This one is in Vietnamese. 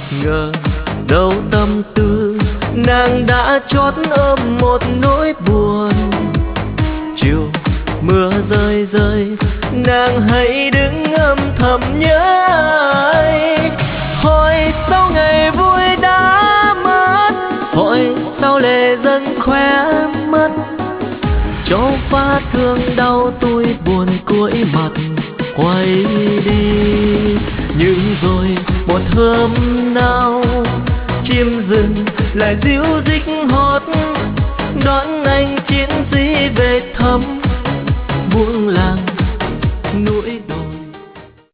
ngờ đâu tâm tư nàng đã chót ôm một nỗi buồn. Chiều mưa rơi rơi nàng hãy đứng âm thầm nhớ ai. Hỏi sao ngày vui đã mất, hỏi sao lệ dâng khóe mắt, cho phá thương đau tôi buồn cúi mặt quay đi. Nhưng rồi một hôm nào chim rừng lại ríu rít hót, đón anh chiến sĩ về thăm